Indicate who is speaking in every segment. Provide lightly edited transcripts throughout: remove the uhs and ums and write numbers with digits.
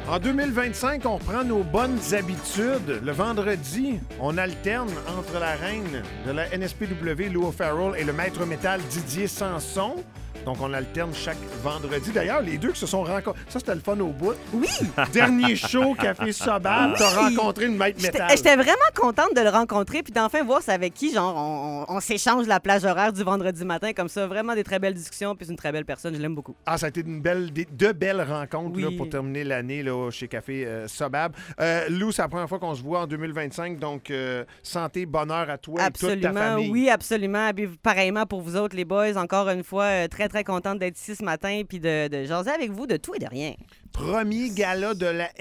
Speaker 1: En 2025, on reprend nos bonnes habitudes. Le vendredi, on alterne entre la reine de la NSPW, Lou O'Farrell, et le maître métal Didier Sanson. Donc, on alterne chaque vendredi. D'ailleurs, les deux qui se sont rencontrés... Ça, c'était le fun au bout.
Speaker 2: Oui!
Speaker 1: Dernier show, Café Sobal,
Speaker 2: Oui!
Speaker 1: t'as rencontré une maître métal.
Speaker 2: J'étais vraiment contente de le rencontrer puis d'enfin voir c'est avec qui, genre, on s'échange la plage horaire du vendredi matin comme ça. Vraiment des très belles discussions puis c'est une très belle personne. Je l'aime beaucoup.
Speaker 1: Ah, ça a été deux belles rencontres
Speaker 2: Oui.
Speaker 1: là, pour terminer l'année là, chez Café Sobab. Lou, c'est la première fois qu'on se voit en 2025, donc santé, bonheur à toi et toute ta famille.
Speaker 2: Oui, absolument. Puis, pareillement pour vous autres, les boys, encore une fois, très, très contente d'être ici ce matin puis de jaser avec vous de tout et de rien.
Speaker 1: Premier gala de la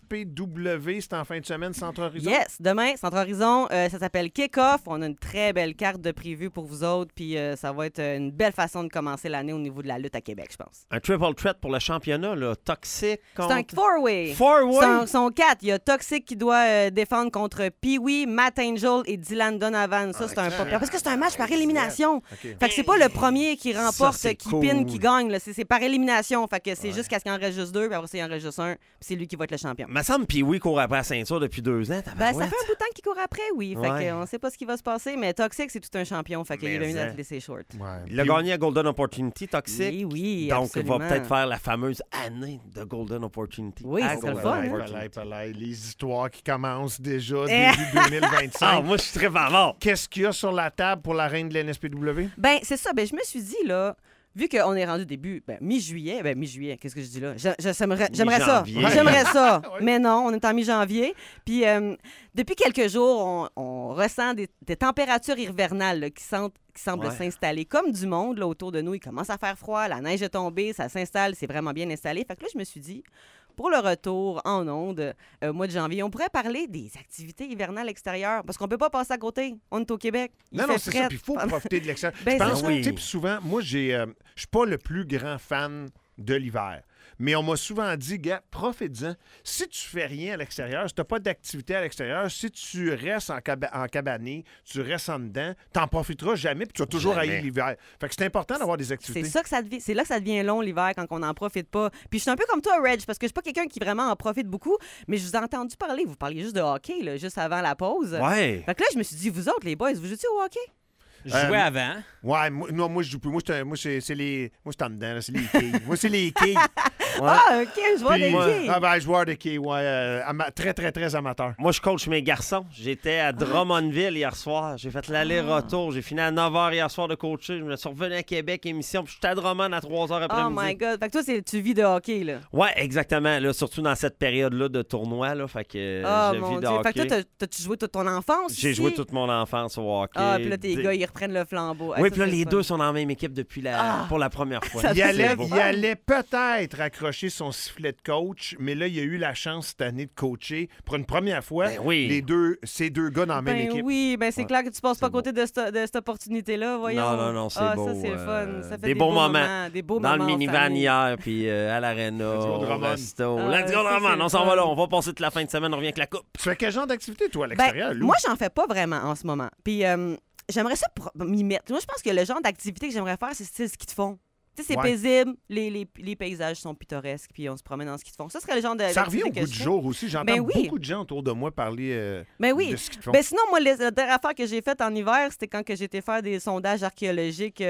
Speaker 1: NSPW, c'est en fin de semaine, Centre Horizon?
Speaker 2: Yes, demain, Centre Horizon, ça s'appelle Kick-Off. On a une très belle carte de prévue pour vous autres, puis ça va être une belle façon de commencer l'année au niveau de la lutte à Québec, je pense.
Speaker 3: Un triple threat pour le championnat, là. Toxic contre...
Speaker 2: C'est un four-way.
Speaker 3: Four-way?
Speaker 2: Sont quatre. Il y a Toxic qui doit défendre contre Pee-Wee, Matt Angel et Dylan Donovan. Ça, c'est un pas pire. Parce que c'est un match par élimination.
Speaker 1: Okay.
Speaker 2: Fait que c'est pas le premier qui remporte,
Speaker 3: Ça,
Speaker 2: qui
Speaker 3: cool.
Speaker 2: pin, qui gagne. Là. C'est par élimination. Fait que c'est juste qu'à ce qu'il en reste juste deux, puis après, il en reste juste un, puis c'est lui qui va être le champion.
Speaker 3: Me semble Pee-Wee court après la ceinture depuis 2 ans.
Speaker 2: Ben, ça fait un bout de temps qu'il court après, oui. Fait
Speaker 3: Ouais.
Speaker 2: que on sait pas ce qui va se passer, mais Toxic, c'est tout un champion. Fait qu'il
Speaker 3: Mais
Speaker 2: est venu
Speaker 3: ça.
Speaker 2: à laisser short.
Speaker 1: Ouais.
Speaker 3: Il a gagné à Golden Opportunity, Toxic.
Speaker 2: Oui, oui,
Speaker 3: Donc,
Speaker 2: absolument.
Speaker 3: il va peut-être faire la fameuse année de Golden Opportunity.
Speaker 2: Oui,
Speaker 3: à
Speaker 2: ça serait le
Speaker 3: Golden
Speaker 2: fun, hein?
Speaker 3: Opportunity.
Speaker 1: Palais. Les histoires qui commencent déjà début 2025.
Speaker 3: Ah, moi, je suis très faveur.
Speaker 1: Qu'est-ce qu'il y a sur la table pour la reine de la NSPW?
Speaker 2: Ben, c'est ça. Ben, je me suis dit, là, vu qu'on est rendu début, mi-juillet, qu'est-ce que je dis là? J'aimerais ça.
Speaker 3: Mi-janvier.
Speaker 2: J'aimerais ça.
Speaker 1: Ouais.
Speaker 2: Mais non, on est en mi-janvier. Puis, depuis quelques jours, on ressent des températures hivernales là, qui semblent
Speaker 3: Ouais.
Speaker 2: s'installer. Comme du monde là, autour de nous, il commence à faire froid, la neige est tombée, ça s'installe, c'est vraiment bien installé. Fait que là, je me suis dit, pour le retour en ondes, au mois de janvier, on pourrait parler des activités hivernales extérieures. Parce qu'on peut pas passer à côté. On est au Québec. Il
Speaker 1: Non,
Speaker 2: fait
Speaker 1: c'est ça.
Speaker 2: fret.
Speaker 1: Puis il faut profiter de l'extérieur.
Speaker 2: Ben,
Speaker 1: Je pense,
Speaker 2: c'est
Speaker 3: ça.
Speaker 1: tu sais, puis souvent, moi, je suis pas le plus grand fan de l'hiver. Mais on m'a souvent dit, gars, profite-en. Si tu fais rien à l'extérieur, si tu n'as pas d'activité à l'extérieur, si tu restes en cabané, tu restes en dedans, tu n'en profiteras jamais, puis tu vas toujours
Speaker 3: Jamais.
Speaker 1: haïr l'hiver. Fait que c'est important d'avoir des activités.
Speaker 2: C'est là que ça devient long l'hiver quand on n'en profite pas. Puis je suis un peu comme toi, Reg, parce que je suis pas quelqu'un qui vraiment en profite beaucoup, mais je vous ai entendu parler. Vous parliez juste de hockey, là, juste avant la pause.
Speaker 3: Ouais.
Speaker 2: Fait que là, je me suis dit, vous autres, les boys, vous jouez au hockey?
Speaker 4: Je jouais avant.
Speaker 1: Ouais, moi, je joue plus. Moi, c'est les... Moi, je suis en dedans, là, c'est les quilles. Moi, c'est les quilles.
Speaker 2: Ah, OK, je vois
Speaker 1: Puis,
Speaker 2: des quilles.
Speaker 1: Ah, ben, joueur de quilles, ouais. Très, très, très amateur.
Speaker 3: Moi, je coach mes garçons. J'étais à Drummondville hier soir. J'ai fait l'aller-retour. J'ai fini à 9h hier soir de coacher. Je me suis revenu à Québec, émission. Puis je suis à Drummond à 3h
Speaker 2: Oh
Speaker 3: après-midi.
Speaker 2: my God. Fait que toi, tu vis de hockey, là.
Speaker 3: Ouais, exactement. Là, surtout dans cette période-là de tournoi. Là, fait que
Speaker 2: Oh
Speaker 3: je
Speaker 2: mon
Speaker 3: vis de
Speaker 2: Dieu.
Speaker 3: hockey.
Speaker 2: Fait que toi, t'as-tu joué toute ton enfance
Speaker 3: J'ai
Speaker 2: ici?
Speaker 3: joué toute mon enfance au hockey.
Speaker 2: Ah, puis là, tes gars, ils reprennent le flambeau.
Speaker 3: Oui,
Speaker 2: Ça,
Speaker 3: puis là,
Speaker 2: c'est
Speaker 3: les
Speaker 2: le
Speaker 3: deux
Speaker 2: fun.
Speaker 3: sont dans la même équipe depuis pour la première fois.
Speaker 2: Ça
Speaker 1: Il
Speaker 2: fait
Speaker 1: allait,
Speaker 2: beau.
Speaker 1: il allait peut-être accrocher son sifflet de coach, mais là, il a eu la chance cette année de coacher pour une première fois
Speaker 3: Ben oui.
Speaker 1: ces deux gars dans la même
Speaker 2: Ben
Speaker 1: équipe.
Speaker 2: oui, ben c'est
Speaker 3: Ouais.
Speaker 2: clair que tu passes pas à
Speaker 3: C'est
Speaker 2: côté de cette opportunité-là, voyons.
Speaker 3: Non, c'est
Speaker 2: ah,
Speaker 3: beau.
Speaker 2: ça, c'est le fun. Ça fait
Speaker 3: des beaux moments.
Speaker 2: Des beaux
Speaker 3: Dans le
Speaker 2: moments en
Speaker 3: minivan
Speaker 2: famille.
Speaker 3: hier, puis à l'Arena,
Speaker 1: Let's go,
Speaker 3: au
Speaker 1: Drummond.
Speaker 3: resto.
Speaker 2: Ah,
Speaker 3: Let's go,
Speaker 2: ça,
Speaker 3: Drummond.
Speaker 2: c'est le
Speaker 3: On s'en va
Speaker 2: fun.
Speaker 3: là. On va passer toute la fin de semaine. On revient avec la coupe.
Speaker 1: Tu fais quel genre d'activité, toi, à
Speaker 2: Ben,
Speaker 1: l'extérieur, Lou?
Speaker 2: moi, j'en fais pas vraiment en ce moment. Puis j'aimerais ça m'y mettre. Moi, je pense que le genre d'activité que j'aimerais faire, c'est style ski de fond. Tu sais, c'est
Speaker 1: Ouais.
Speaker 2: paisible, les paysages sont pittoresques, puis on se promène en ski de fond. Ça serait le genre de
Speaker 1: Ça revient au
Speaker 2: d'activité
Speaker 1: goût
Speaker 2: que
Speaker 1: du
Speaker 2: je fais.
Speaker 1: jour aussi. J'entends
Speaker 2: Ben oui.
Speaker 1: beaucoup de gens autour de moi parler
Speaker 2: Ben oui.
Speaker 1: de ski de fond.
Speaker 2: Ben sinon, moi, la dernière affaire que j'ai faite en hiver, c'était quand que j'étais faire des sondages archéologiques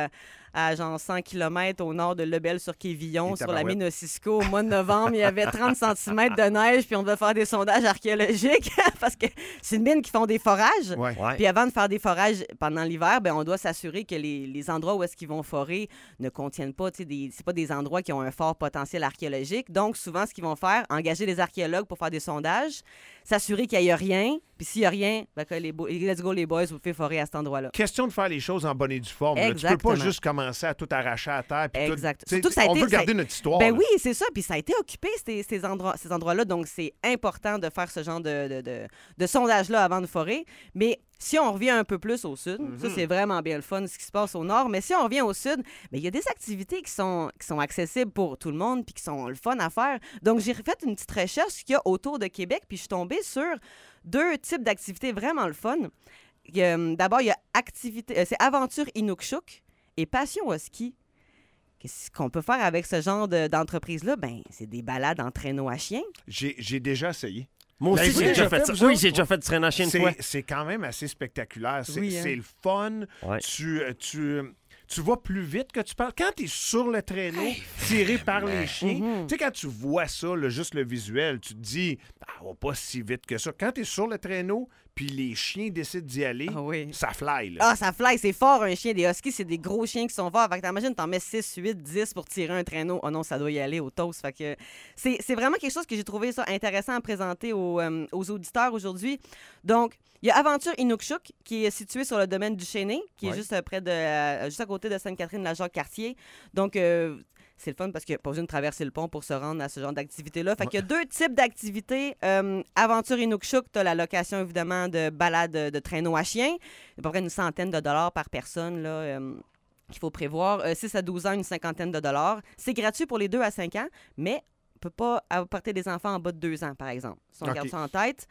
Speaker 2: à genre 100 km au nord de Lebel-sur-Quévillon,
Speaker 1: Et
Speaker 2: sur la
Speaker 1: tabarouette.
Speaker 2: mine Ossisco, au mois de novembre. Il y avait 30 cm de neige, puis on devait faire des sondages archéologiques parce que c'est une mine qui font des forages.
Speaker 1: Ouais.
Speaker 3: Ouais.
Speaker 2: Puis avant de faire des forages pendant l'hiver, ben on doit s'assurer que les endroits où est-ce qu'ils vont forer ne contiennent pas, tu sais, c'est pas des endroits qui ont un fort potentiel archéologique. Donc, souvent, ce qu'ils vont faire, engager des archéologues pour faire des sondages, s'assurer qu'il n'y a rien. Puis s'il n'y a rien, ben que let's go les boys, vous pouvez forer à cet endroit-là.
Speaker 1: Question de faire les choses en bonne et due forme. là. Tu peux
Speaker 2: Exactement.
Speaker 1: pas juste commencer à tout arracher à terre. Puis
Speaker 2: Exact.
Speaker 1: Tout, tu sais,
Speaker 2: Surtout que ça a
Speaker 1: on
Speaker 2: été-
Speaker 1: veut garder notre histoire.
Speaker 2: Ben
Speaker 1: là.
Speaker 2: oui, c'est ça. Puis ça a été occupé, ces endroits-là. Donc, c'est important de faire ce genre de sondage-là avant de forer. Mais si on revient un peu plus au sud, ça, c'est vraiment bien le fun, ce qui se passe au nord. Mais si on revient au sud, ben, il y a des activités qui sont accessibles pour tout le monde puis qui sont le fun à faire. Donc, j'ai fait une petite recherche qu'il y a autour de Québec, puis je suis tombée sur 2 types d'activités vraiment le fun. D'abord, il y a c'est Aventure Inukshuk et Passion au ski. qu'est-ce qu'on peut faire avec ce genre d'entreprise-là? Ben, c'est des balades en traîneau à chien.
Speaker 1: J'ai déjà essayé.
Speaker 3: Moi aussi,
Speaker 1: L'avez-vous
Speaker 3: j'ai déjà
Speaker 1: déjà
Speaker 3: fait
Speaker 1: fait,
Speaker 3: ça.
Speaker 1: vous
Speaker 3: Oui,
Speaker 1: autres?
Speaker 3: j'ai déjà fait du traîneau à chien une fois.
Speaker 1: C'est quand même assez spectaculaire. C'est
Speaker 2: Oui, hein.
Speaker 1: c'est le fun.
Speaker 3: Ouais.
Speaker 1: Tu vas plus vite que tu parles. Quand tu es sur le traîneau, tiré par les chiens,
Speaker 2: Mhm.
Speaker 1: tu sais, quand tu vois ça, juste le visuel, tu te dis, on va pas si vite que ça. Quand tu es sur le traîneau, puis les chiens décident d'y aller,
Speaker 2: Ah oui.
Speaker 1: ça fly. Là.
Speaker 2: Ah, ça fly, c'est fort un chien. Des huskies, c'est des gros chiens qui sont forts. Fait que t'imagines, t'en mets 6, 8, 10 pour tirer un traîneau. Oh non, ça doit y aller au toast. Fait que c'est vraiment quelque chose que j'ai trouvé ça intéressant à présenter aux auditeurs aujourd'hui. Donc, il y a Aventure Inukshuk, qui est situé sur le domaine du Chénet, qui est
Speaker 1: Ouais.
Speaker 2: juste juste à côté de Sainte-Catherine-la-Jacques-Cartier. Donc, c'est le fun parce qu'il n'y a pas besoin de traverser le pont pour se rendre à ce genre d'activité-là. Fait qu'il y a 2 types d'activités. Aventure Inukshuk, tu as la location, évidemment, de balades de traîneau à chien. À peu près une centaine de dollars par personne, là, qu'il faut prévoir. 6 à 12 ans, une cinquantaine de dollars. C'est gratuit pour les 2 à 5 ans, mais on ne peut pas apporter des enfants en bas de 2 ans, par exemple. Si on
Speaker 1: OK.
Speaker 2: garde ça en tête.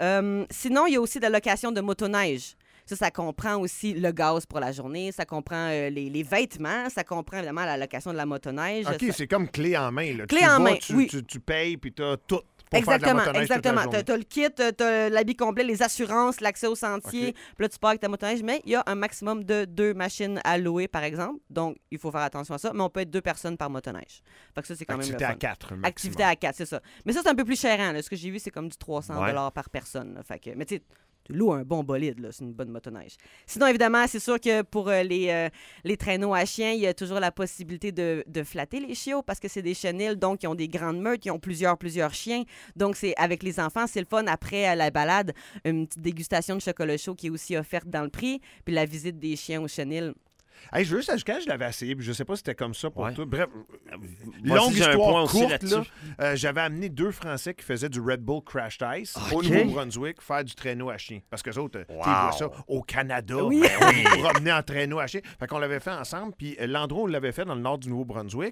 Speaker 2: Sinon, il y a aussi de la location de motoneige. Ça comprend aussi le gaz pour la journée, ça comprend les vêtements, ça comprend évidemment la location de la motoneige.
Speaker 1: OK,
Speaker 2: Ça-
Speaker 1: c'est comme clé en main. Là.
Speaker 2: Clé
Speaker 1: Tu
Speaker 2: en
Speaker 1: vas,
Speaker 2: main,
Speaker 1: tu,
Speaker 2: oui.
Speaker 1: tu payes, puis tu as tout pour
Speaker 2: Exactement,
Speaker 1: faire de la motoneige toute la
Speaker 2: exactement.
Speaker 1: journée.
Speaker 2: T'as le kit, t'as l'habit complet, les assurances, l'accès au sentier.
Speaker 1: OK.
Speaker 2: Puis là, tu pars avec ta motoneige, mais il y a un maximum de 2 machines à louer, par exemple. Donc, il faut faire attention à ça. Mais on peut être 2 personnes par motoneige. Fait que ça, c'est quand
Speaker 1: Activité
Speaker 2: même
Speaker 1: à
Speaker 2: le fun.
Speaker 1: 4.
Speaker 2: Activité à 4, c'est ça. Mais ça, c'est un peu plus cher. Hein, là. Ce que j'ai vu, c'est comme du 300
Speaker 3: Ouais.
Speaker 2: par personne. Là. Fait que, mais tu sais, tu loues un bon bolide, là, c'est une bonne motoneige. Sinon, évidemment, c'est sûr que pour les traîneaux à chiens, il y a toujours la possibilité de flatter les chiots parce que c'est des chenilles, donc ils ont des grandes meutes, ils ont plusieurs chiens. Donc, c'est avec les enfants, c'est le fun. Après la balade, une petite dégustation de chocolat chaud qui est aussi offerte dans le prix, puis la visite des chiens aux chenilles.
Speaker 1: Hey, je veux juste ajouter, je l'avais essayé, puis je sais pas si c'était comme ça pour
Speaker 3: Ouais.
Speaker 1: toi. Bref,
Speaker 3: Moi
Speaker 1: longue
Speaker 3: aussi, j'ai un point
Speaker 1: histoire
Speaker 3: aussi
Speaker 1: courte,
Speaker 3: là-dessus.
Speaker 1: là. J'avais amené 2 Français qui faisaient du Red Bull Crashed Ice au
Speaker 3: OK.
Speaker 1: Nouveau-Brunswick faire du traîneau à chien. Parce que autres, tu sais, ils voient ça au Canada.
Speaker 2: Oui.
Speaker 1: Ben oui, ils promenaient en traîneau à chien. Fait qu'on l'avait fait ensemble, puis l'endroit où on l'avait fait, dans le nord du Nouveau-Brunswick,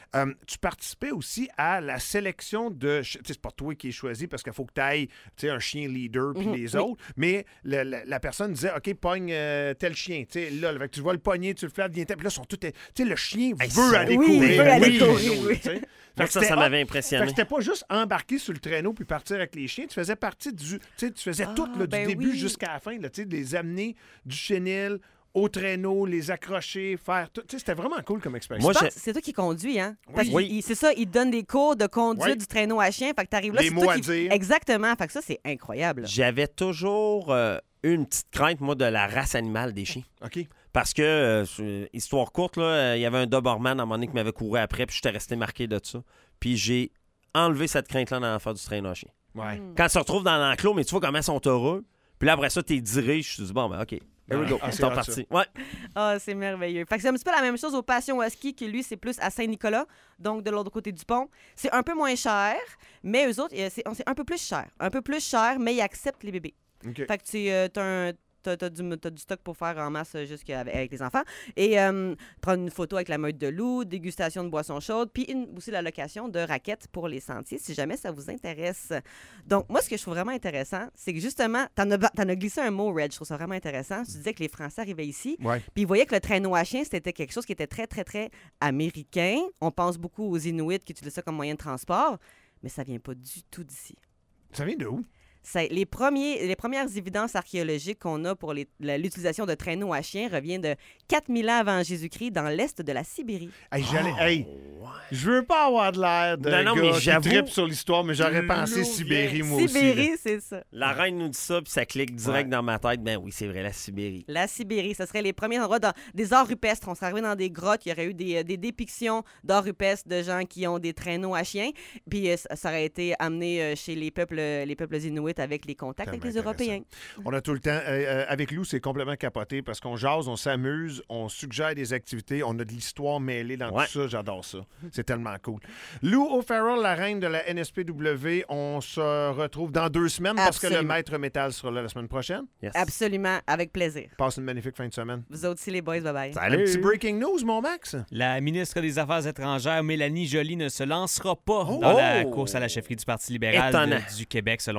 Speaker 1: tu participais aussi à la sélection de... Tu sais, c'est pas toi qui es choisi parce qu'il faut que tu ailles un chien leader puis les
Speaker 2: oui.
Speaker 1: autres, mais la personne disait, OK, pogne tel chien. Tu sais, là, fait que tu vas le pogner, tu le fais, viens puis là, ils sont tous... Tu sais, le chien
Speaker 3: Hey,
Speaker 1: veut
Speaker 3: ça-
Speaker 1: aller
Speaker 2: Oui,
Speaker 1: courir.
Speaker 2: il veut aller
Speaker 1: avec
Speaker 2: courir,
Speaker 1: les autres,
Speaker 2: oui.
Speaker 1: tu sais. Fait
Speaker 3: Donc
Speaker 1: que
Speaker 3: ça
Speaker 1: c'était hot.
Speaker 3: m'avait
Speaker 1: Fait que
Speaker 3: impressionné.
Speaker 1: c'était pas juste embarquer sur le traîneau puis partir avec les chiens. Tu faisais partie du... Tu sais, tu faisais tout, là,
Speaker 2: ben
Speaker 1: du début
Speaker 2: oui.
Speaker 1: jusqu'à la fin, là, tu sais, de les amener du chenil au traîneau, les accrocher, faire tout. Tu sais, c'était vraiment cool comme expérience.
Speaker 3: Moi,
Speaker 2: Je pense
Speaker 3: j'ai-
Speaker 2: que c'est toi qui conduis, hein? Parce
Speaker 3: Oui.
Speaker 2: que c'est ça, il te donne des cours de conduite
Speaker 1: Oui.
Speaker 2: du traîneau à chien. Fait que t'arrives là,
Speaker 1: Les
Speaker 2: c'est
Speaker 1: mots
Speaker 2: toi
Speaker 1: à
Speaker 2: qui...
Speaker 1: dire.
Speaker 2: Exactement. Fait que ça, c'est incroyable.
Speaker 3: J'avais toujours une petite crainte, moi, de la race animale des chiens.
Speaker 1: OK.
Speaker 3: Parce que, histoire courte, là, il y avait un Doberman à un moment donné qui m'avait couru après, puis j'étais resté marqué de ça. Puis j'ai enlevé cette crainte-là dans l'affaire du traîneau à chien.
Speaker 1: Ouais.
Speaker 2: Mm.
Speaker 3: Quand ils se retrouvent dans l'enclos, mais tu vois comment ils sont heureux. Puis là, après ça, t'es dirige. Je te dis, bon, ben, OK. Here we go.
Speaker 1: Ah, c'est
Speaker 3: C'est
Speaker 1: hot,
Speaker 3: parti. Ouais.
Speaker 2: Ah, c'est merveilleux. Fait que c'est un petit peu la même chose au Passion Husky, qui lui, c'est plus à Saint-Nicolas, donc de l'autre côté du pont. C'est un peu moins cher, mais eux autres, c'est un peu plus cher. Un peu plus cher, mais ils acceptent les bébés.
Speaker 1: OK.
Speaker 2: Fait que t'as du stock pour faire en masse avec les enfants. Et prendre une photo avec la meute de loup, dégustation de boissons chaudes, puis aussi la location de raquettes pour les sentiers, si jamais ça vous intéresse. Donc, moi, ce que je trouve vraiment intéressant, c'est que justement, t'en as glissé un mot, Reg, je trouve ça vraiment intéressant. Tu disais que les Français arrivaient ici,
Speaker 1: Ouais.
Speaker 2: puis ils voyaient que le traîneau à chien, c'était quelque chose qui était très, très, très américain. On pense beaucoup aux Inuits qui utilisent ça comme moyen de transport, mais ça vient pas du tout d'ici.
Speaker 1: Ça vient de où?
Speaker 2: Les premières évidences archéologiques qu'on a pour l'utilisation de traîneaux à chiens reviennent de 4000 ans avant Jésus-Christ dans l'est de la Sibérie.
Speaker 1: Hey, hey, je veux pas avoir de l'air de
Speaker 3: Non,
Speaker 1: gars
Speaker 3: mais
Speaker 1: qui
Speaker 3: j'avoue-
Speaker 1: trippe sur l'histoire, mais j'aurais pensé
Speaker 3: D'où
Speaker 1: Sibérie,
Speaker 3: vient-
Speaker 1: moi aussi. là.
Speaker 2: Sibérie, c'est ça.
Speaker 3: La reine nous dit ça, puis ça clique direct
Speaker 1: Ouais.
Speaker 3: dans ma tête. Ben oui, c'est vrai, la Sibérie.
Speaker 2: La Sibérie, ce serait les premiers endroits dans des arts rupestres. On serait arrivé dans des grottes, il y aurait eu des dépictions d'arts rupestres de gens qui ont des traîneaux à chiens. Puis ça aurait été amené chez les peuples Inuits avec les contacts avec les
Speaker 1: Tellement
Speaker 2: Européens.
Speaker 1: On a tout le temps. Avec Lou, c'est complètement capoté parce qu'on jase, on s'amuse, on suggère des activités, on a de l'histoire mêlée dans
Speaker 3: Ouais.
Speaker 1: tout ça. J'adore ça. C'est tellement cool. Lou O'Farrell, la reine de la NSPW, on se retrouve dans 2 semaines parce que le
Speaker 2: Absolument.
Speaker 1: maître métal sera là la semaine prochaine.
Speaker 3: Yes.
Speaker 2: Absolument, avec plaisir.
Speaker 1: Passe une magnifique fin de semaine.
Speaker 2: Vous autres aussi, les boys, bye-bye.
Speaker 1: Un petit breaking news, mon Max.
Speaker 4: La ministre des Affaires étrangères, Mélanie Joly, ne se lancera pas
Speaker 1: Oh!
Speaker 4: dans la course à la chefferie du Parti libéral
Speaker 3: Étonnant.
Speaker 4: du Québec, selon ce qu'a appris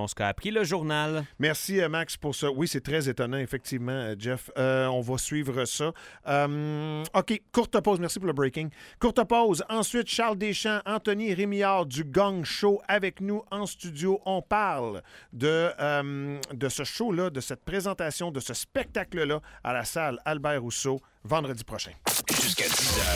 Speaker 4: hockey, le journal.
Speaker 1: Merci, Max, pour ça. Oui, c'est très étonnant, effectivement, Jeff. On va suivre ça. OK, courte pause. Merci pour le breaking. Courte pause. Ensuite, Charles Deschamps, Anthony Rémillard du Gong Show avec nous en studio. On parle de ce show-là, de cette présentation, de ce spectacle-là à la salle Albert Rousseau vendredi prochain.
Speaker 5: Jusqu'à 10h.